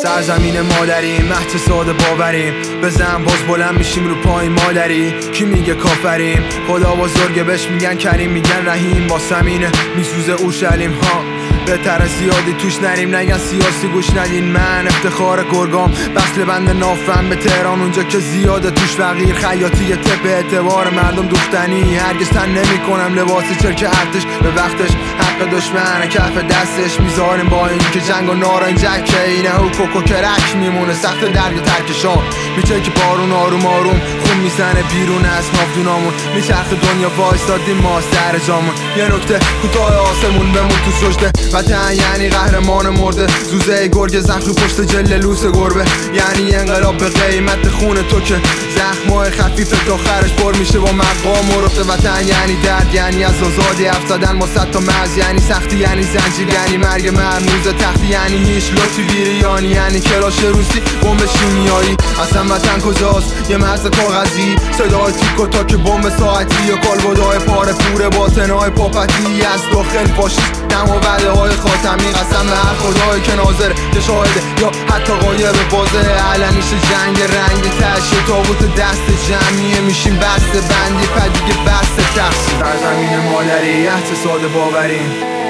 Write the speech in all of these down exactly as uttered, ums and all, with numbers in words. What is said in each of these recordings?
سرزمین مادریم، مهد ساده باوریم، بزن باز بلند میشیم رو پای مادری. کی میگه کافریم؟ خدا بزرگه بهش میگن کریم، میگن رحیم. با سمینه میسوزه اورشلیم ها، بهتر زیادی توش نریم، نگن سیاسی گوش ندین. من افتخار گرگام، وصل بند نافم به تهران، اونجا که زیاده توش فقیر. خیاطی تپ اعتبار مردم دوختنی، هرگز تن نمی کنم لباسی چرک ارتش به وقتش. حق دشمن کف دستش میذاریم، با این که جنگ و نارنجک اینه و کوکو کرک میمونه. سخت درد و ترکشان میچه که بارون آروم آروم خون میزنه بیرون از نافدونامون. میچرخ دنیا وایستادیم ما سر جامون. یه نکته کوتاه آسمون بمون تو سجده، وطن یعنی قهرمان مرده. زوزه گرگ زخم پشت جل لوس گربه، یعنی انقلاب به قیمت خون تو که زخمای خفیف تا خرش پر میشه با مقام و رفته. وطن یعنی درد، یعنی از آزادی حرف زدن ما صد تا مرز، یعنی سختی، یعنی زنجیر، یعنی مرگ مرموز تختی، یعنی هیچ لطفی بیریانی، یعنی کلاش روسی بمب شیمیایی. اصلا وطن کجاست؟ یه مرز کاغذی، صدای تیک و تاک بمب ساعتی یا کالبدای پاره پور باطنهای پاپتی از داخل فاشیست. دم و وعده های خاتمی، قسم به هر خدایی که ناظره که شاهده یا حتی غایب. واضحه علنیش جنگ رنگ تشه، تابوت دست جمعیه میشیم بسته بندی پدیگه بسته تقسیم. سرزمین مادری، عهد ساده باوریم،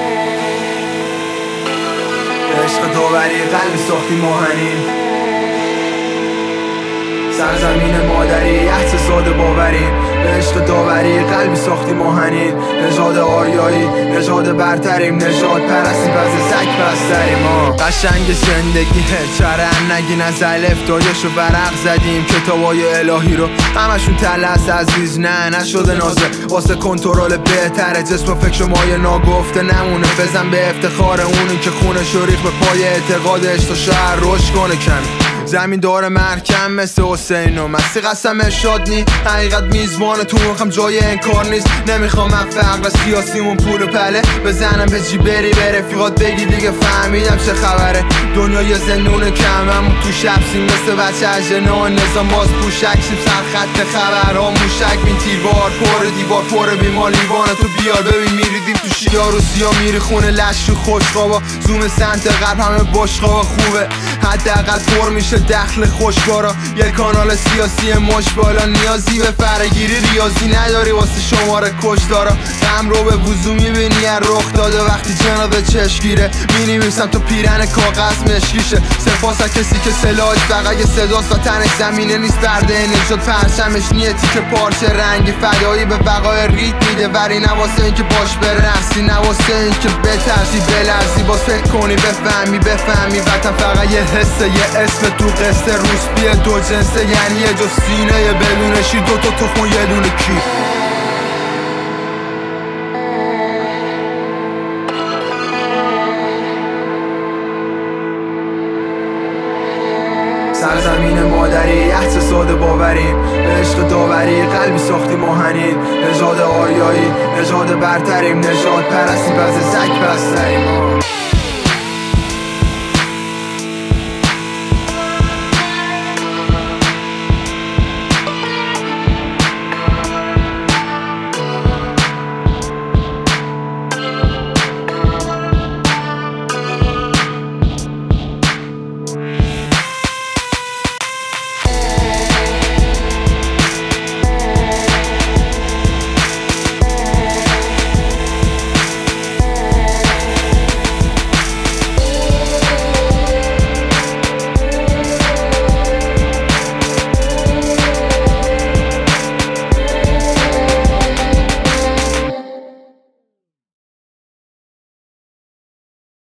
عشق داوری قلبی ساختی ماهنین. سرزمین مادری، عهد ساده باوریم، عشق داوری قلبی ساختی ماهنین. نژاد آریایی، نژاد برتریم، نژاد پرستی وز زک بستریم. ما قشنگ زندگیه، چرا نگین از الف دایشو ورق زدیم. کتابای الهی رو همشون تلس عزیز، نه نشده نازه واسه کنترل بهتره. جسم و فکر مایه ناگفته نمونه، بزن به افتخار اونی که خونه شریخ به پای اعتقادش تا شهر رشد کنه. کمی زمین داره محکم مثل حسین و مسیح، قسم ارشاد نی حقیقت میزبان تو مخم جای انکار نیست. نمیخوام من فقر سیاسیمون پول و پله بزنم به جی بری به رفیقات بگی دیگه فهمیدم چه خبره. دنیا یه زندون کممون تو شبسیم، مثل بچه اجنه نظام باز پوشکشیم. سر خط خبرها موشک بین تیربار پر دیوار پر بیمار لیوان تو بیار ببین میریدیم تو شیار و سیا میری خونه لش و خوشخوابا. زوم سمت غرب همه باشخوابا خوبه، حداقل پر میشه دخل خوشگارا. یه کانال سیاسی مش بالا، نیازی به فرگیری ریاضی نداری واسه شماره کشدارا. غم رو به وضو میبینی از رخ داده وقتی جناب چشگیره. مینویسم تو پیرن کاغذ مشکیشه. سپاس از کسی که سلاحش فقط یه صداست و تنش زمینه نیست برده نشد پرچمش نیتی که پارچه رنگی فدایی به بقای ریت میده. ولی نواسه این که باش برقصی، نواسه این که بترسی بلرزی. باز فکر کنی بفهمی بفهمی وطن فقط یه حسه، یه اسم تو قصه روسپیه دو جنسه، یعنی یه جو سینه بدون شیر دو تا تخم یه دونه کی. سرزمین مادری، عهد ساده باوریم، عشق داوری قلبی ساختی ماهنین. نژاد آریایی، نژاد برتریم، نژاد پرستی وز زک بستریم.